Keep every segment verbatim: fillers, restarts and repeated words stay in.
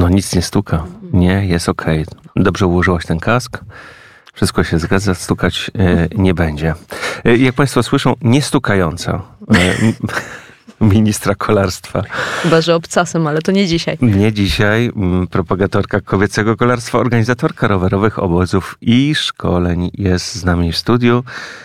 No nic nie stuka. Nie, jest okej. Okay. Dobrze ułożyłaś ten kask. Wszystko się zgadza, stukać e, nie będzie. E, jak państwo słyszą, nie stukająca e, ministra kolarstwa. Chyba, że obcasem, ale to nie dzisiaj. Nie dzisiaj. Propagatorka kobiecego kolarstwa, organizatorka rowerowych obozów i szkoleń jest z nami w studiu.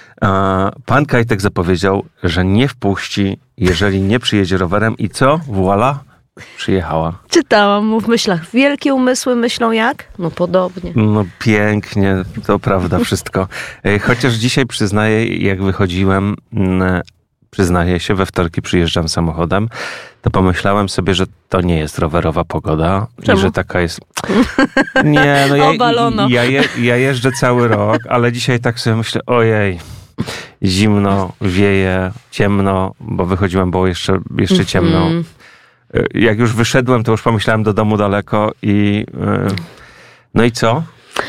Pan Kajtek zapowiedział, że nie wpuści, jeżeli nie przyjedzie rowerem. I co? Voila, przyjechała. Czytałam mu w myślach. Wielkie umysły myślą jak? No podobnie. No pięknie, to prawda wszystko. Chociaż dzisiaj przyznaję, jak wychodziłem, przyznaję się, we wtorki przyjeżdżam samochodem, to pomyślałem sobie, że to nie jest rowerowa pogoda. Czemu? I że taka jest... Nie, no ja, Obalono. ja, je, ja jeżdżę cały rok, ale dzisiaj tak sobie myślę, ojej, zimno, wieje, ciemno, bo wychodziłem, było jeszcze, jeszcze ciemno. Mm-hmm. Jak już wyszedłem, to już pomyślałem do domu daleko i... No i co?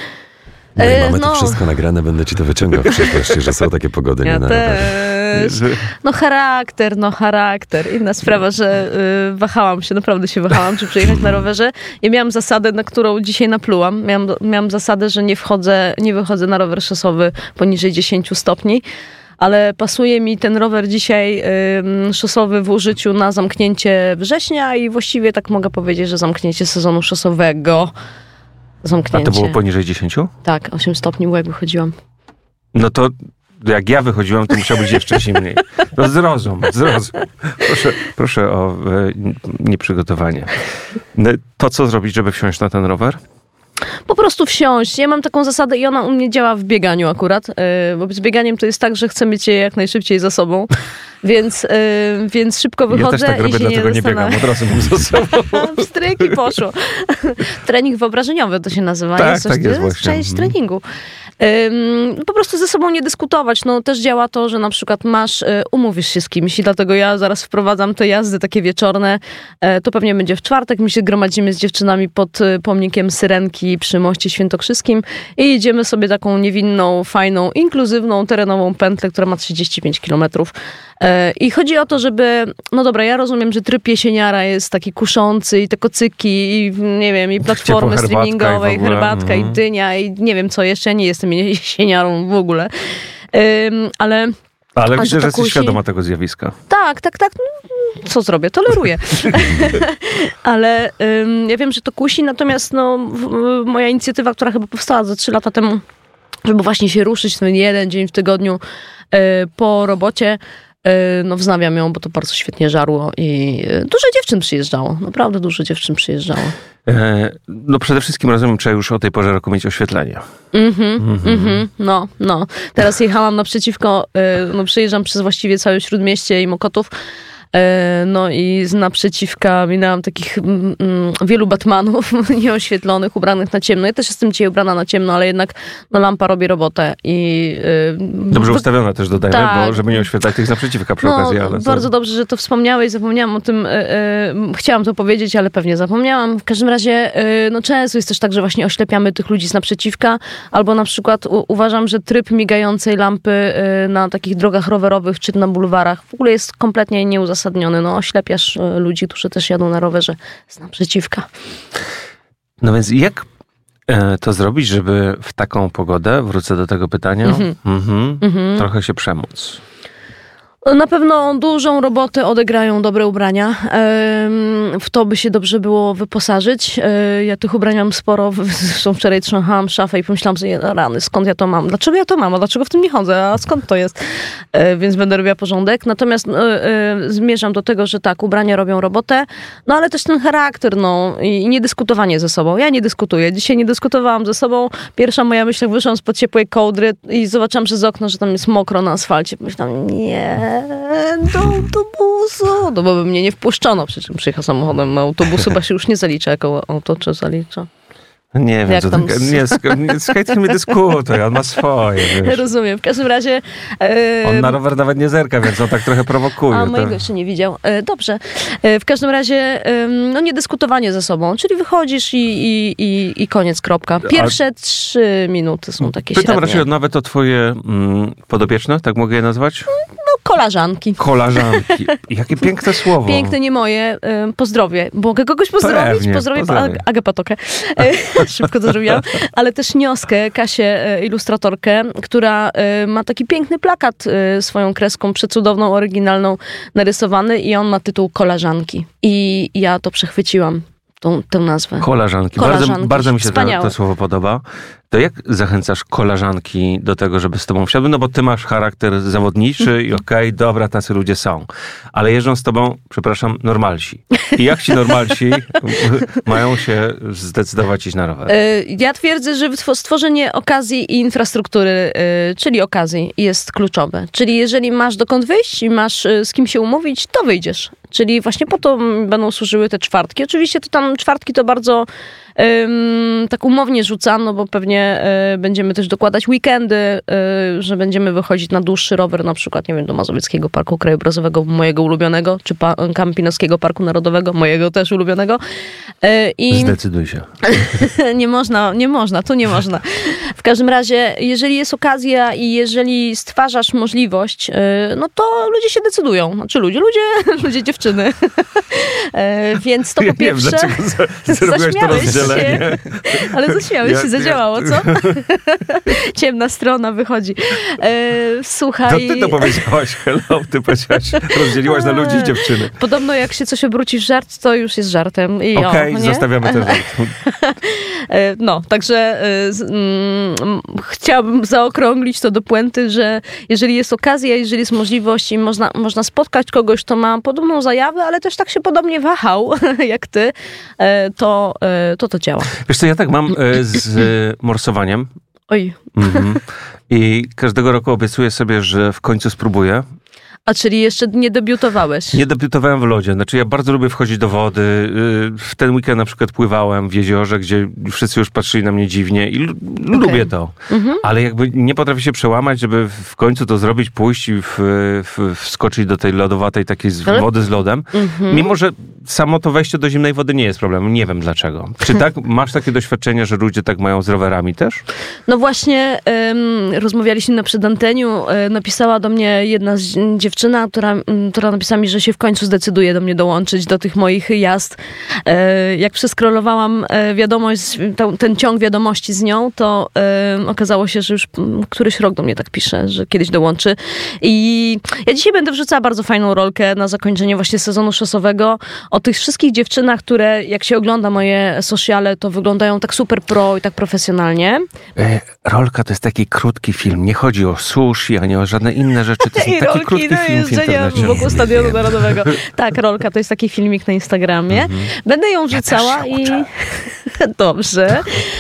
No i mamy no. to wszystko nagrane, będę ci to wyciągał w przyszłości, że są takie pogody. Ja nie na też. No charakter, no charakter. Inna sprawa, że y, wahałam się, naprawdę się wahałam, czy przyjechać na rowerze. Ja miałam zasadę, na którą dzisiaj naplułam. Miałam, miałam zasadę, że nie wchodzę, nie wychodzę na rower szosowy poniżej dziesięć stopni. Ale pasuje mi ten rower dzisiaj y, szosowy w użyciu na zamknięcie września i właściwie tak mogę powiedzieć, że zamknięcie sezonu szosowego. Zamknięcie. A to było poniżej dziesięć? Tak, osiem stopni było, jak wychodziłam. No to jak ja wychodziłam, to musiało być jeszcze zimniej. No zrozum, zrozum. Proszę, proszę o e, nieprzygotowanie. To co zrobić, żeby wsiąść na ten rower? Po prostu wsiąść. Ja mam taką zasadę i ona u mnie działa w bieganiu akurat, bo z bieganiem to jest tak, że chcę mieć je jak najszybciej za sobą, więc, yy, więc szybko wychodzę. Ja też tak robię, i się dlatego nie, nie biegam, od razu mam za sobą. Pstryki poszło. Trening wyobrażeniowy to się nazywa. Tak, jest coś, tak jest to właśnie. Część treningu. Ym, po prostu ze sobą nie dyskutować. No też działa to, że na przykład masz, y, umówisz się z kimś i dlatego ja zaraz wprowadzam te jazdy takie wieczorne. Y, to pewnie będzie w czwartek. My się gromadzimy z dziewczynami pod y, pomnikiem Syrenki przy moście świętokrzyskim i jedziemy sobie taką niewinną, fajną, inkluzywną, terenową pętlę, która ma trzydzieści pięć kilometrów. I chodzi o to, żeby, no dobra, ja rozumiem, że tryb jesieniara jest taki kuszący i te kocyki i nie wiem, i platformy streamingowe, i herbatka, i dynia, i nie wiem co jeszcze, ja nie jestem jesieniarą w ogóle, um, ale... Ale widzę, że kusi... jesteś świadoma tego zjawiska. Tak, tak, tak. Co zrobię? Toleruję. Ale um, ja wiem, że to kusi, natomiast no, w, moja inicjatywa, która chyba powstała za trzy lata temu, żeby właśnie się ruszyć ten jeden dzień w tygodniu y, po robocie, no wznawiam ją, bo to bardzo świetnie żarło i dużo dziewczyn przyjeżdżało. Naprawdę dużo dziewczyn przyjeżdżało. E, no przede wszystkim rozumiem, trzeba już o tej porze roku mieć oświetlenie. Mhm, mm mhm. No, no. Teraz jechałam naprzeciwko, no przejeżdżam przez właściwie całe Śródmieście i Mokotów. No i z naprzeciwka minęłam takich mm, wielu Batmanów nieoświetlonych, ubranych na ciemno. Ja też jestem dzisiaj ubrana na ciemno, ale jednak no, lampa robi robotę. I, yy, dobrze bo, ustawiona też dodajmy, tak, bo żeby nie oświetlać tych naprzeciwka przy no, okazji. Ale bardzo to... dobrze, że to wspomniałeś, zapomniałam o tym. Yy, yy, chciałam to powiedzieć, ale pewnie zapomniałam. W każdym razie yy, no, często jest też tak, że właśnie oślepiamy tych ludzi z naprzeciwka, albo na przykład u, uważam, że tryb migającej lampy yy, na takich drogach rowerowych czy na bulwarach w ogóle jest kompletnie nieuzasadniony. No, oślepiasz ludzi, którzy też jadą na rowerze z naprzeciwka. No więc jak e, to zrobić, żeby w taką pogodę, wrócę do tego pytania, mm-hmm. Mm-hmm, mm-hmm. trochę się przemóc? Na pewno dużą robotę odegrają dobre ubrania. W to by się dobrze było wyposażyć. Ja tych ubrań mam sporo. Zresztą wczoraj trząchałam szafę i pomyślałam sobie, rany, skąd ja to mam? Dlaczego ja to mam? A dlaczego w tym nie chodzę? A skąd to jest? Więc będę robiła porządek. Natomiast zmierzam do tego, że tak, ubrania robią robotę, no ale też ten charakter, no i nie dyskutowanie ze sobą. Ja nie dyskutuję. Dzisiaj nie dyskutowałam ze sobą. Pierwsza moja myśl, wyszłam spod ciepłej kołdry i zobaczyłam przez okno, że tam jest mokro na asfalcie. Myślałam, nie... do autobusu. No bo by mnie nie wpuszczono, przy czym przyjechał samochodem. Autobusu chyba się już nie zalicza jako auto, czy zalicza? Nie wiem, co tam... tak, nie, nie, z hejtem nie dyskutuje, on ma swoje. Wiesz. Rozumiem, w każdym razie... Yy... On na rower nawet nie zerka, więc on tak trochę prowokuje. A mojego to... jeszcze nie widział. Yy, dobrze. Yy, w każdym razie, yy, no nie dyskutowanie ze sobą, czyli wychodzisz i, i, i, i koniec, kropka. Pierwsze A... trzy minuty są takie Pytam średnie. raczej nawet o twoje mm, podopieczne, tak mogę je nazwać? No Koleżanki. Koleżanki. Jakie piękne słowo. Piękne, nie moje. Pozdrowię. Mogę kogoś pozdrowić? Pewnie, Pozdrowię pozdrawiam. Agę Patokę. Szybko to zrobiłam. Ale też Nioskę, Kasię, ilustratorkę, która ma taki piękny plakat swoją kreską, przecudowną, oryginalną, narysowany i on ma tytuł Koleżanki. I ja to przechwyciłam. Tą, tę nazwę. Koleżanki. Koleżanki. Bardzo, bardzo mi się to, Wspaniałe. to słowo podoba. To jak zachęcasz koleżanki do tego, żeby z tobą wsiadły? No bo ty masz charakter zawodniczy i okej, okay, dobra, tacy ludzie są. Ale jeżdżą z tobą, przepraszam, normalsi. I jak ci normalsi mają się zdecydować iść na rower? Ja twierdzę, że stworzenie okazji i infrastruktury, czyli okazji, jest kluczowe. Czyli jeżeli masz dokąd wyjść i masz z kim się umówić, to wyjdziesz. Czyli właśnie po to będą służyły te czwartki. Oczywiście to tam czwartki to bardzo um, tak umownie rzucam, no bo pewnie y, będziemy też dokładać weekendy, y, że będziemy wychodzić na dłuższy rower, na przykład, nie wiem, do Mazowieckiego Parku Krajobrazowego, mojego ulubionego, czy pa- Kampinoskiego Parku Narodowego, mojego też ulubionego. Y, i Zdecyduj się. nie można, nie można, tu nie można. W każdym razie, jeżeli jest okazja i jeżeli stwarzasz możliwość, y, no to ludzie się decydują. Znaczy ludzie, ludzie, ludzie dziewczyny. E, więc to po ja pierwsze... Nie wiem, dlaczego z- zrobiłeś to rozdzielenie. Się, ale zaśmiałeś Ja- się, zadziałało, co? Ciemna strona wychodzi. E, słuchaj... To ty to powiedziałaś, hello, ty powiedziałaś, rozdzieliłaś na ludzi i dziewczyny. Podobno jak się coś obróci w żart, to już jest żartem. I Okej, okay, okay, zostawiamy ten żart. E, no, także e, z, mm, chciałabym zaokrąglić to do puenty, że jeżeli jest okazja, jeżeli jest możliwość i można, można spotkać kogoś, kto ma podobną zajawę, ale też tak się podobnie wahał jak ty, e, to, e, to to działa. Wiesz co, ja tak mam e, z e, morsowaniem. Oj. Mhm. I każdego roku obiecuję sobie, że w końcu spróbuję. A czyli jeszcze nie debiutowałeś? Nie debiutowałem w lodzie. Znaczy ja bardzo lubię wchodzić do wody. W ten weekend na przykład pływałem w jeziorze, gdzie wszyscy już patrzyli na mnie dziwnie i l- okay. lubię to. Mhm. Ale jakby nie potrafię się przełamać, żeby w końcu to zrobić, pójść i w, w, wskoczyć do tej lodowatej takiej z, Ale... wody z lodem. Mhm. Mimo, że samo to wejście do zimnej wody nie jest problemem. Nie wiem dlaczego. Czy tak masz takie doświadczenie, że ludzie tak mają z rowerami też? No właśnie um, rozmawialiśmy na przedanteniu. Um, napisała do mnie jedna z dziewczyn, dziewczyna, która, która napisała mi, że się w końcu zdecyduje do mnie dołączyć do tych moich jazd. Jak przeskrolowałam wiadomość, ten ciąg wiadomości z nią, to okazało się, że już któryś rok do mnie tak pisze, że kiedyś dołączy. I ja dzisiaj będę wrzucała bardzo fajną rolkę na zakończenie właśnie sezonu szosowego o tych wszystkich dziewczynach, które jak się ogląda moje sociale, to wyglądają tak super pro i tak profesjonalnie. E, rolka to jest taki krótki film. Nie chodzi o sushi, ani o żadne inne rzeczy. To jest taki rolki, krótki no film w internecie. Wokół Stadionu Narodowego. Tak, rolka to jest taki filmik na Instagramie. Mm-hmm. Będę ją wrzucała ja i... Dobrze.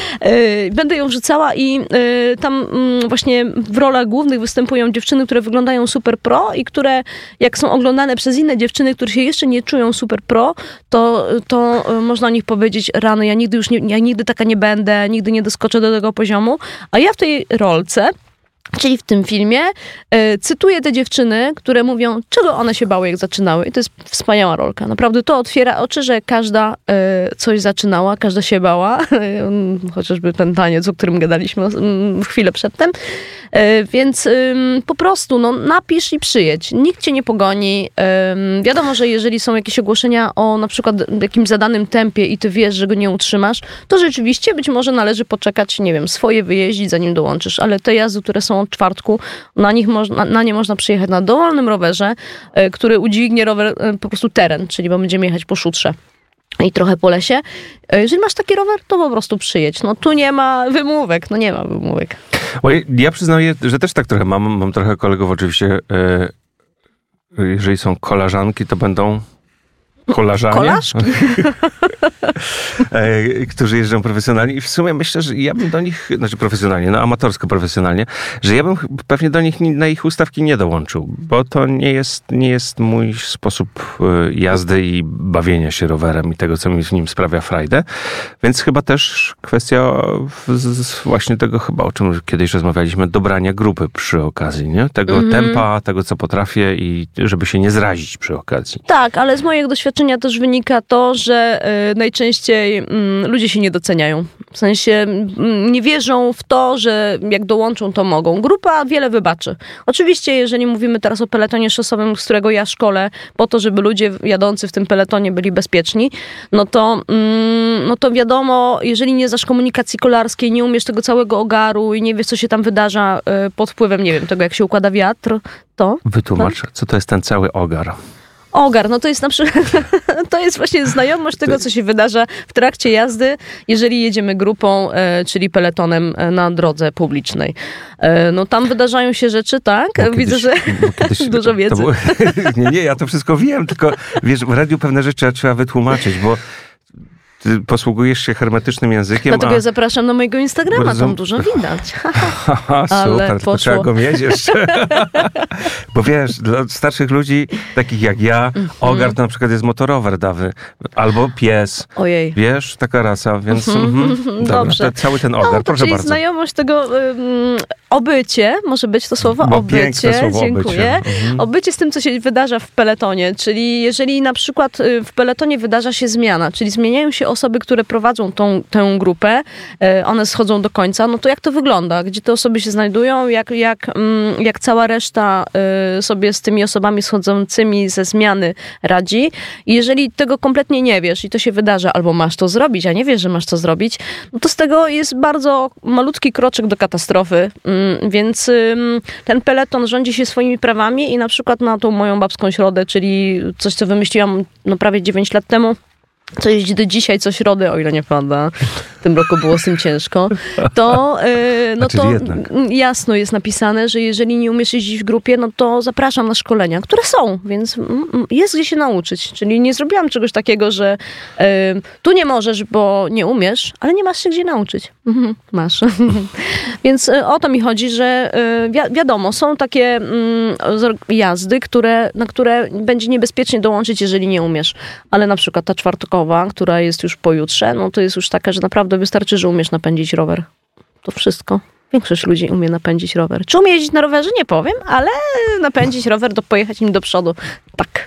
Będę ją wrzucała i tam właśnie w rolach głównych występują dziewczyny, które wyglądają super pro i które jak są oglądane przez inne dziewczyny, które się jeszcze nie czują super pro, to, to można o nich powiedzieć, rany, ja nigdy już nie, ja nigdy taka nie będę, nigdy nie doskoczę do tego poziomu, a ja w tej rolce, czyli w tym filmie, y, cytuję te dziewczyny, które mówią, czego one się bały, jak zaczynały. I to jest wspaniała rolka. Naprawdę to otwiera oczy, że każda y, coś zaczynała, każda się bała. Chociażby ten taniec, o którym gadaliśmy y, chwilę przedtem. Y, więc y, po prostu no, napisz i przyjedź. Nikt cię nie pogoni. Y, wiadomo, że jeżeli są jakieś ogłoszenia o na przykład jakimś zadanym tempie i ty wiesz, że go nie utrzymasz, to rzeczywiście być może należy poczekać, nie wiem, swoje wyjeździć, zanim dołączysz. Ale te jazdy, które są od czwartku, na, nich można, na nie można przyjechać na dowolnym rowerze, y, który udźwignie rower, y, po prostu teren, czyli bo będziemy jechać po szutrze i trochę po lesie. Y, jeżeli masz taki rower, to po prostu przyjedź. No tu nie ma wymówek, no nie ma wymówek. Ja przyznaję, że też tak trochę mam, mam trochę kolegów oczywiście, y, jeżeli są koleżanki, to będą koleżanie, Kolaszki. którzy jeżdżą profesjonalnie i w sumie myślę, że ja bym do nich, znaczy profesjonalnie, no amatorsko profesjonalnie, że ja bym pewnie do nich, na ich ustawki nie dołączył, bo to nie jest, nie jest mój sposób jazdy i bawienia się rowerem i tego, co mi w nim sprawia frajdę, więc chyba też kwestia właśnie tego chyba, o czym kiedyś rozmawialiśmy, dobrania grupy przy okazji, nie? Tego mm-hmm. tempa, tego, co potrafię i żeby się nie zrazić przy okazji. Tak, ale z mojego doświadczenia też wynika to, że najczęściej mm, ludzie się nie doceniają. W sensie mm, nie wierzą w to, że jak dołączą, to mogą. Grupa wiele wybaczy. Oczywiście, jeżeli mówimy teraz o peletonie szosowym, z którego ja szkolę, po to, żeby ludzie jadący w tym peletonie byli bezpieczni, no to, mm, no to wiadomo, jeżeli nie znasz komunikacji kolarskiej, nie umiesz tego całego ogaru i nie wiesz, co się tam wydarza y, pod wpływem, nie wiem, tego, jak się układa wiatr, to... Wytłumacz, tak? Co to jest ten cały ogar? Ogar, no to jest na przykład, to jest właśnie znajomość tego, co się wydarza w trakcie jazdy, jeżeli jedziemy grupą, e, czyli peletonem na drodze publicznej. E, no tam wydarzają się rzeczy, tak? Kiedyś, Widzę, że kiedyś, dużo wiedzy. Było, nie, nie, ja to wszystko wiem, tylko wiesz, w radiu pewne rzeczy trzeba wytłumaczyć, bo ty posługujesz się hermetycznym językiem. Dlatego a... ja zapraszam na mojego Instagrama, Rozum... tam dużo widać. Haha, super, tylko trzeba go mieć jeszcze. Bo wiesz, dla starszych ludzi, takich jak ja, mm-hmm. ogar to na przykład jest motorower dawy, albo pies. Ojej. Wiesz, taka rasa, więc mm-hmm. Mm-hmm. Dobra, dobrze. To cały ten ogar, no, to proszę czyli bardzo. znajomość tego um, obycie, może być to słowo, Bo obycie, słowo, dziękuję. Obycie. Mhm. Obycie z tym, co się wydarza w peletonie, czyli jeżeli na przykład w peletonie wydarza się zmiana, czyli zmieniają się osoby, które prowadzą tą, tę grupę, one schodzą do końca, no to jak to wygląda? Gdzie te osoby się znajdują? Jak, jak, jak cała reszta sobie z tymi osobami schodzącymi ze zmiany radzi? I jeżeli tego kompletnie nie wiesz i to się wydarza, albo masz to zrobić, a nie wiesz, że masz to zrobić, no to z tego jest bardzo malutki kroczek do katastrofy. Więc ten peleton rządzi się swoimi prawami i na przykład na tą moją babską środę, czyli coś, co wymyśliłam no prawie dziewięć lat temu, co jeździ do dzisiaj co środę, o ile nie pada, w tym roku było z tym ciężko, to, yy, no to jasno jest napisane, że jeżeli nie umiesz jeździć w grupie, no to zapraszam na szkolenia, które są, więc jest gdzie się nauczyć. Czyli nie zrobiłam czegoś takiego, że yy, tu nie możesz, bo nie umiesz, ale nie masz się gdzie nauczyć. Mhm, masz. Więc yy, o to mi chodzi, że yy, wi- wiadomo, są takie yy, jazdy, które, na które będzie niebezpiecznie dołączyć, jeżeli nie umiesz. Ale na przykład ta czwartkowa, która jest już pojutrze, no to jest już taka, że naprawdę wystarczy, że umiesz napędzić rower. To wszystko. Większość ludzi umie napędzić rower. Czy umie jeździć na rowerze? Nie powiem, ale napędzić rower, to pojechać nim do przodu. Tak.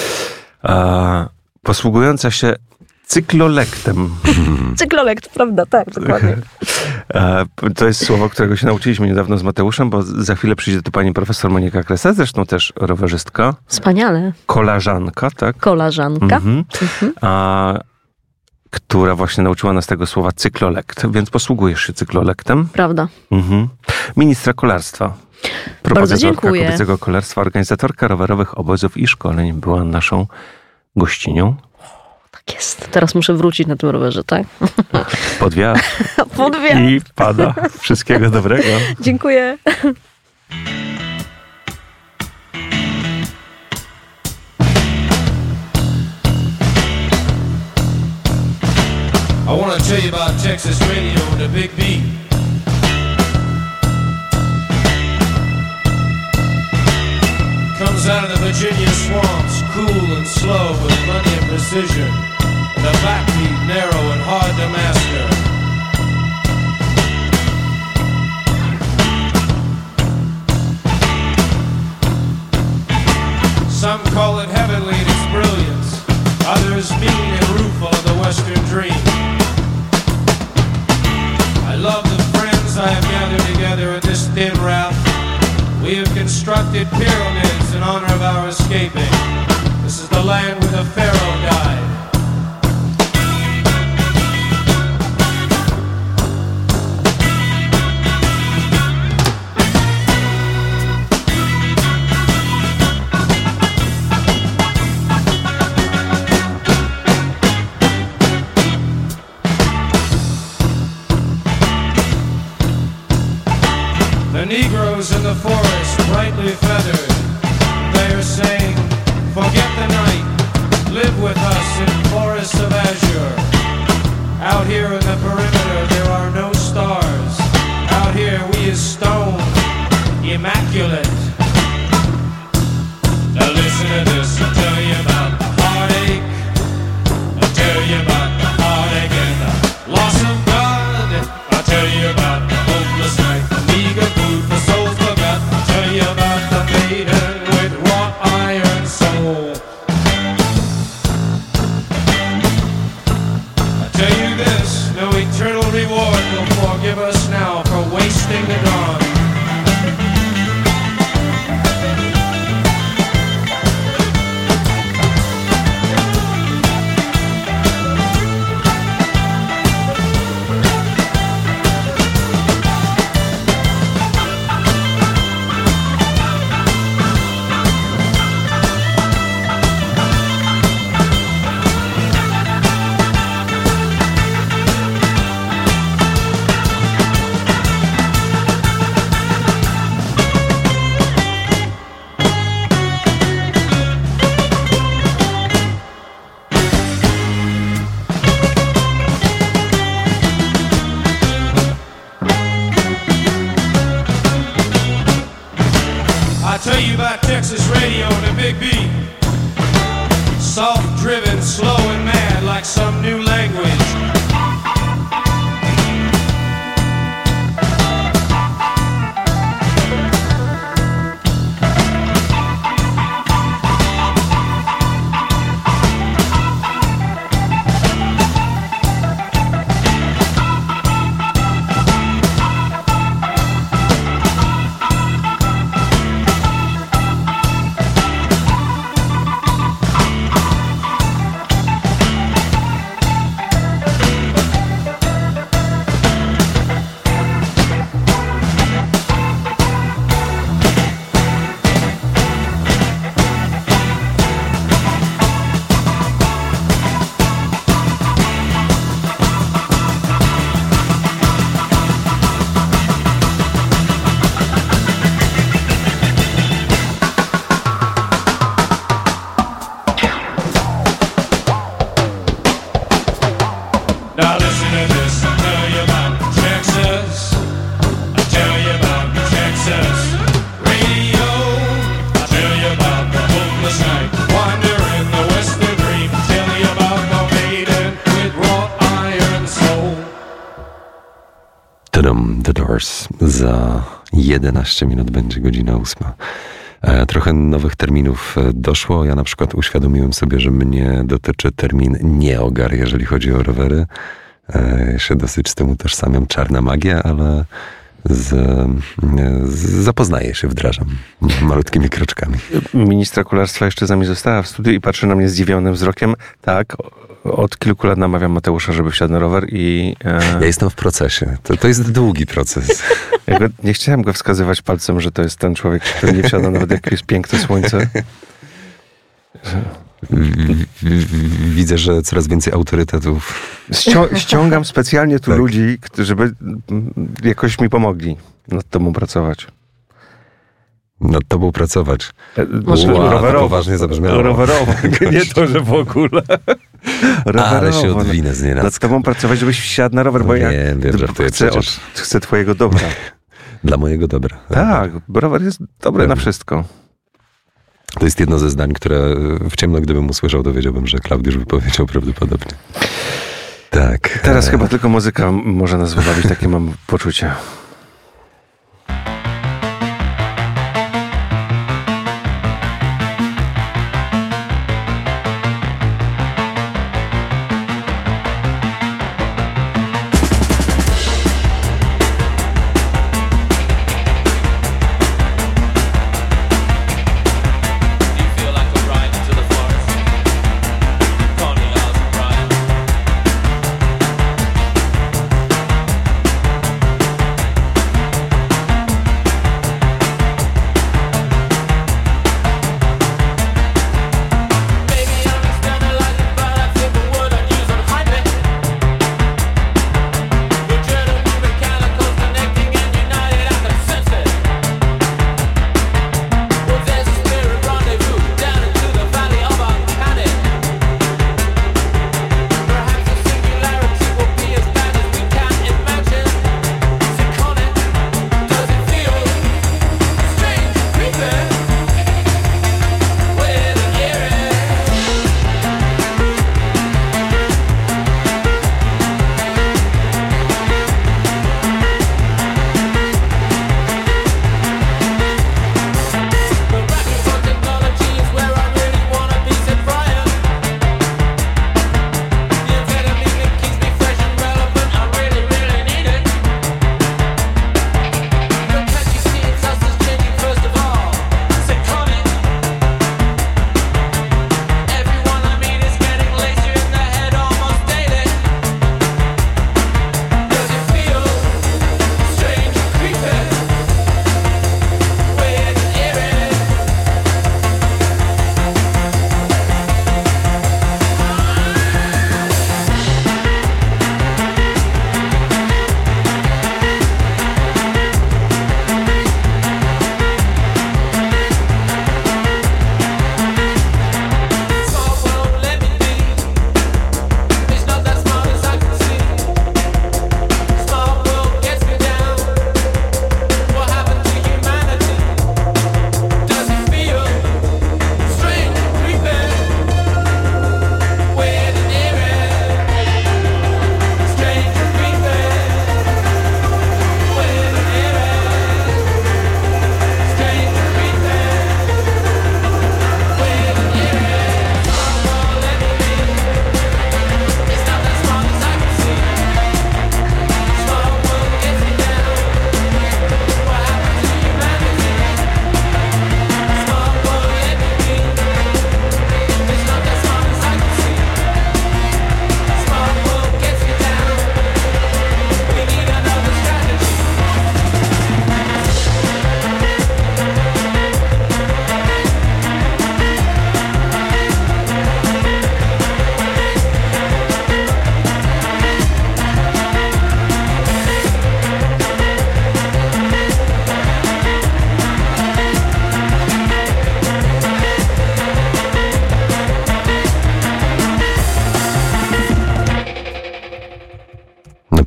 A, posługująca się cyklolektem. Cyklolekt, prawda? Tak, dokładnie. A, to jest słowo, którego się nauczyliśmy niedawno z Mateuszem, bo za chwilę przyjdzie tu pani profesor Monika Klesa, zresztą też rowerzystka. Wspaniale. Kolarzanka, tak? Kolarzanka. Mhm. Mhm. A, która właśnie nauczyła nas tego słowa cyklolekt, więc posługujesz się cyklolektem. Prawda. Mhm. Ministra kolarstwa. Bardzo dziękuję. Kobiecego kolarstwa, organizatorka rowerowych obozów i szkoleń była naszą gościnią. Tak jest. Teraz muszę wrócić na tym rowerze, tak? Pod wiatr. Pod wiatr. I pada. Wszystkiego dobrego. Dziękuję. I want to tell you about Texas radio and the Big Beat. Comes out of the Virginia swamps, cool and slow with plenty of precision. And the backbeat narrow and hard to master. Some call it heavenly in its brilliance, others mean and rueful of the Western dream. I love the friends I have gathered together in this thin raft. We have constructed pyramids in honor of our escaping. This is the land where the Pharaoh died. The Negroes in the forest, brightly feathered, they are saying, forget the night, live with us in tell you about Texas radio and the big beat. Soft driven, slow and mad like some new language. The Doors. Za jedenaście minut będzie godzina ósma. E, trochę nowych terminów doszło. Ja na przykład uświadomiłem sobie, że mnie dotyczy termin nieogar, jeżeli chodzi o rowery. E, ja się dosyć z tym utożsamiam. Czarna magia, ale z, z, zapoznaję się, wdrażam malutkimi kroczkami. Ministra kolarstwa jeszcze z nami została w studiu i patrzy na mnie zdziwionym wzrokiem. Tak, od kilku lat namawiam Mateusza, żeby wsiadł na rower i... E... Ja jestem w procesie. To, to jest długi proces. Ja go, nie chciałem go wskazywać palcem, że to jest ten człowiek, który nie wsiada nawet jak jest piękne słońce. Widzę, że coraz więcej autorytetów. Ścią- ściągam specjalnie tu tak. ludzi, żeby jakoś mi pomogli nad tobą pracować. Nad tobą pracować. Może Ła, rowerowo. To poważnie zabrzmiało. Rowerowo. Nie to, że w ogóle. Rowerowo. Ale się odwinę z nienacka. Nad tobą pracować, żebyś wsiadł na rower, bo wiem, ja wiem, żartuję chcę, przecież. od, chcę twojego dobra. Dla mojego dobra. Tak, bo rower jest dobry wiem. na wszystko. To jest jedno ze zdań, które w ciemno, gdybym usłyszał, to wiedziałbym, że Klaudiusz wypowiedział prawdopodobnie. Tak. Teraz e... chyba tylko muzyka może nas wybawić, takie mam poczucie.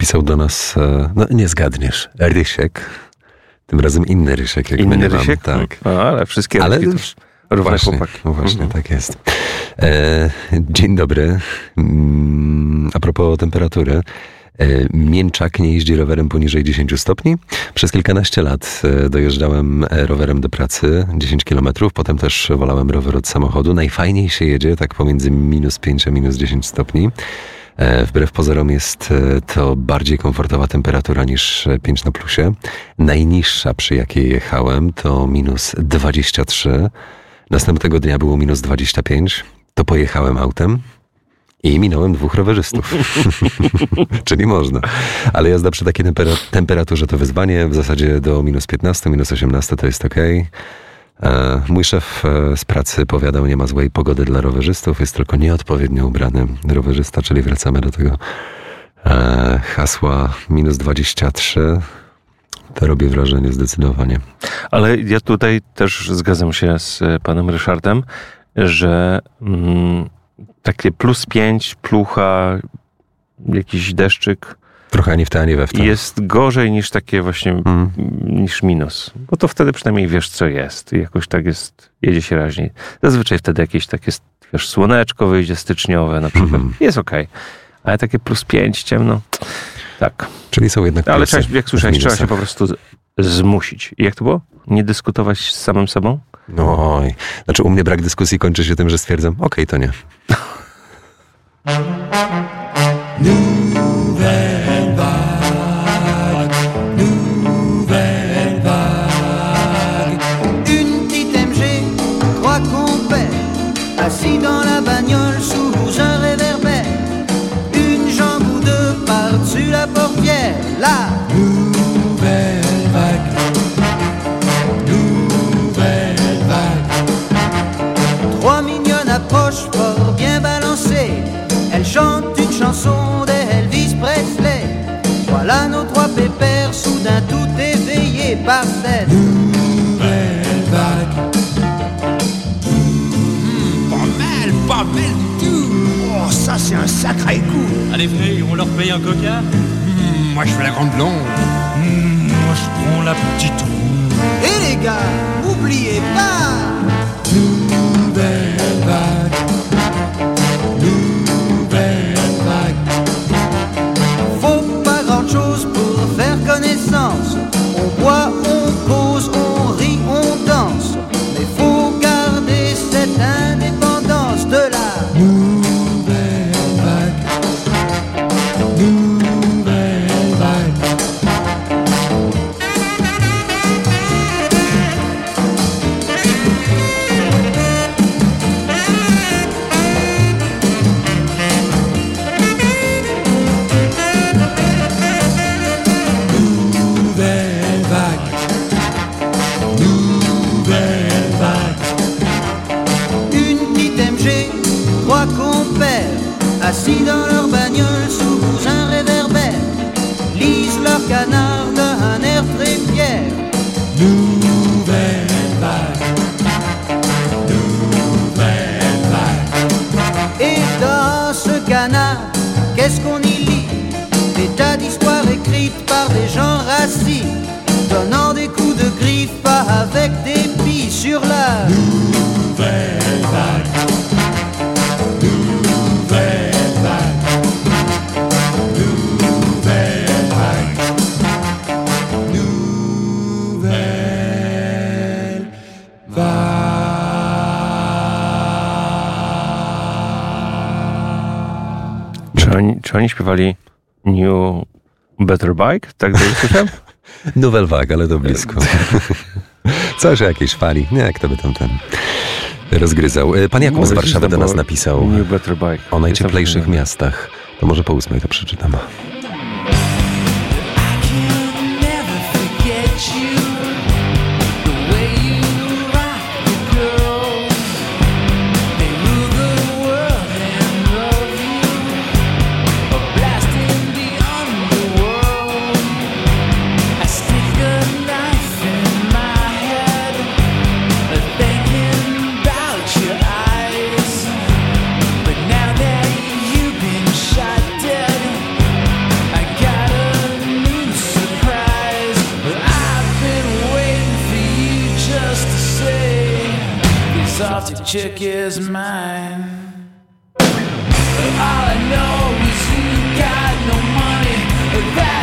Napisał do nas, e, no nie zgadniesz, Rysiek. Tym razem inny Rysiek, jak Inny my nie Rysiek? mam. Tak. No, ale wszystkie Ale Ryśki to równe właśnie, chłopaki. no właśnie, Mhm. tak jest. E, dzień dobry. Mm, a propos temperatury. E, Mięczak nie jeździ rowerem poniżej dziesięć stopni. Przez kilkanaście lat e, dojeżdżałem e, rowerem do pracy dziesięć kilometrów. Potem też wolałem rower od samochodu. Najfajniej się jedzie tak pomiędzy minus pięć a minus dziesięć stopni. E, Wbrew pozorom jest e, to bardziej komfortowa temperatura niż e, pięć na plusie. Najniższa, przy jakiej jechałem, to minus dwadzieścia trzy. Następnego dnia było minus dwadzieścia pięć. To pojechałem autem i minąłem dwóch rowerzystów. Czyli można. Ale jazda przy takiej tempera- temperaturze to wyzwanie. W zasadzie do minus piętnaście, minus osiemnaście to jest okej. E, Mój szef e, z pracy powiadał, nie ma złej pogody dla rowerzystów, jest tylko nieodpowiednio ubrany rowerzysta, czyli wracamy do tego e, hasła minus dwadzieścia trzy. To robi wrażenie zdecydowanie. Ale ja tutaj też zgadzam się z panem Ryszardem, że mm, takie plus pięć, plucha, jakiś deszczyk Trochę ani w te, ani we w te. jest gorzej niż takie właśnie, Mm. niż minus. Bo to wtedy przynajmniej wiesz, co jest. I jakoś tak jest, jedzie się raźniej. Zazwyczaj wtedy jakieś takie, wiesz, słoneczko wyjdzie styczniowe na przykład. Mhm. Jest okej. Ale takie plus pięć, ciemno, tak. Czyli są jednak Ale plusy trzeba, jak w słyszałeś, trzeba się minusach. po prostu z- zmusić. I jak to było? Nie dyskutować z samym sobą? No oj. Znaczy u mnie brak dyskusji kończy się tym, że stwierdzam, okej, to nie. Nouvelle vague, nouvelle vague. Une petite M G, croit qu'on perd, assis dans la bagnole sous un réverbère. Une jambe ou deux par-dessus la portière, là. Nouvelle vague, nouvelle vague. Trois mignonnes approchent fort bien balancées. Elles chantent une chanson d'Elvis Presley. Voilà nos trois pépères, soudain tout éveillés par cette Nouvelle vague. Mmh, pas mal, pas mal du tout. Oh, ça c'est un sacré coup. Allez frère, on leur paye un coca. Mmh, moi je fais la grande blonde. Mmh, moi je prends la petite ronde. Et les gars, n'oubliez pas. Nouvelle vague. Nouvelle vague. Faut pas grand chose pour faire connaissance. On boit, on cause, on rit, on danse. Mais faut garder cette indépendance de la Nouvelle vague. Nouvelle vague. Nouvelle vague. Nouvelle vague. une petite M G, croit qu'on perd. Assis dans leur bagnole sous un réverbère. Lisent leur canard d'un air très fier. Nouvelle vague. Nouvelle vague. Et dans ce canard, qu'est-ce qu'on y lit? Des tas d'histoires écrites par des gens rassis, donnant des coups de griffe pas avec des billes sur la Nouvelle vague. Nouvelle vague. Nouvelle vague. Nouvelle vague. Czy oni, czy oni śpiewali New Better Bike? Tak dobrze słyszałem? Nouvelle vague, ale to blisko. Coś o jakiejś fali. Nie, kto by tam ten rozgryzał. E, Pan Jakub z Może Warszawy tam do nas było napisał New Better Bike. o najcieplejszych Jest tam- miastach. To może po ósmej to przeczytam. Never forget you, the way you rock the girl. They rule the world and love you, a blast in the underworld. I stick a knife in my head, thinking about your eyes. But now that you've been shot dead, softy chick is mine. All I know is you got no money. That